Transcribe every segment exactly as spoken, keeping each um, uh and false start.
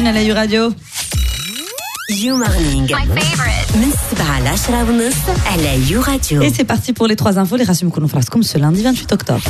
على يو راديو. You Morning. My favorite. من السبعة لعشرة ونص على يو راديو. Et c'est parti pour les trois infos. Les rassumes qu'on nous fera comme ce lundi vingt-huit octobre.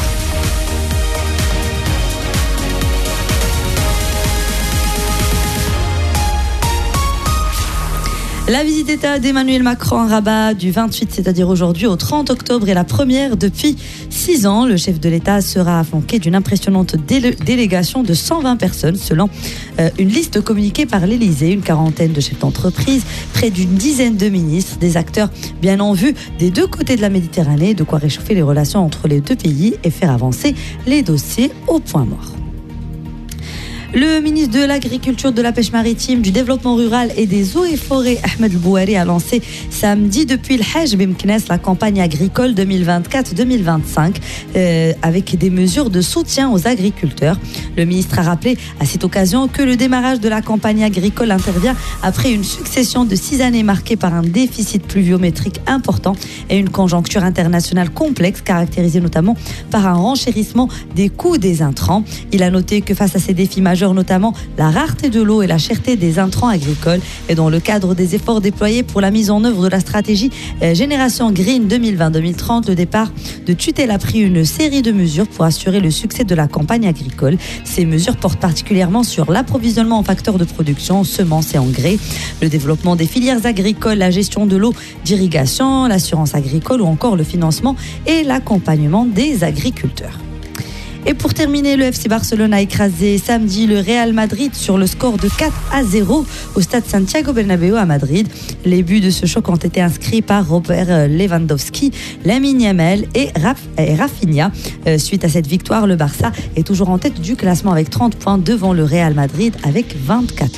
La visite d'État d'Emmanuel Macron à Rabat du vingt-huit, c'est-à-dire aujourd'hui, au trente octobre, est la première depuis six ans. Le chef de l'État sera flanqué d'une impressionnante délé- délégation de cent vingt personnes, selon euh, une liste communiquée par l'Élysée. Une quarantaine de chefs d'entreprise, près d'une dizaine de ministres, des acteurs bien en vue des deux côtés de la Méditerranée, de quoi réchauffer les relations entre les deux pays et faire avancer les dossiers au point mort. Le ministre de l'Agriculture, de la Pêche maritime, du Développement rural et des Eaux et Forêts, Ahmed Bouhari, a lancé samedi depuis le Hajj Bimknes la campagne agricole deux mille vingt-quatre deux mille vingt-cinq euh, avec des mesures de soutien aux agriculteurs. Le ministre a rappelé à cette occasion que le démarrage de la campagne agricole intervient après une succession de six années marquées par un déficit pluviométrique important et une conjoncture internationale complexe caractérisée notamment par un renchérissement des coûts des intrants. Il a noté que face à ces défis majeurs, notamment la rareté de l'eau et la cherté des intrants agricoles. Et dans le cadre des efforts déployés pour la mise en œuvre de la stratégie euh, Génération Green deux mille vingt deux mille trente, le départ de tutelle a pris une série de mesures pour assurer le succès de la campagne agricole. Ces mesures portent particulièrement sur l'approvisionnement en facteurs de production, semences et engrais, le développement des filières agricoles, la gestion de l'eau d'irrigation, l'assurance agricole ou encore le financement et l'accompagnement des agriculteurs. Et pour terminer, le F C Barcelone a écrasé samedi le Real Madrid sur le score de quatre à zéro au stade Santiago Bernabéu à Madrid. Les buts de ce choc ont été inscrits par Robert Lewandowski, Lamine Yamal et, Raf- et Rafinha. Euh, suite à cette victoire, le Barça est toujours en tête du classement avec trente points devant le Real Madrid avec vingt-quatre.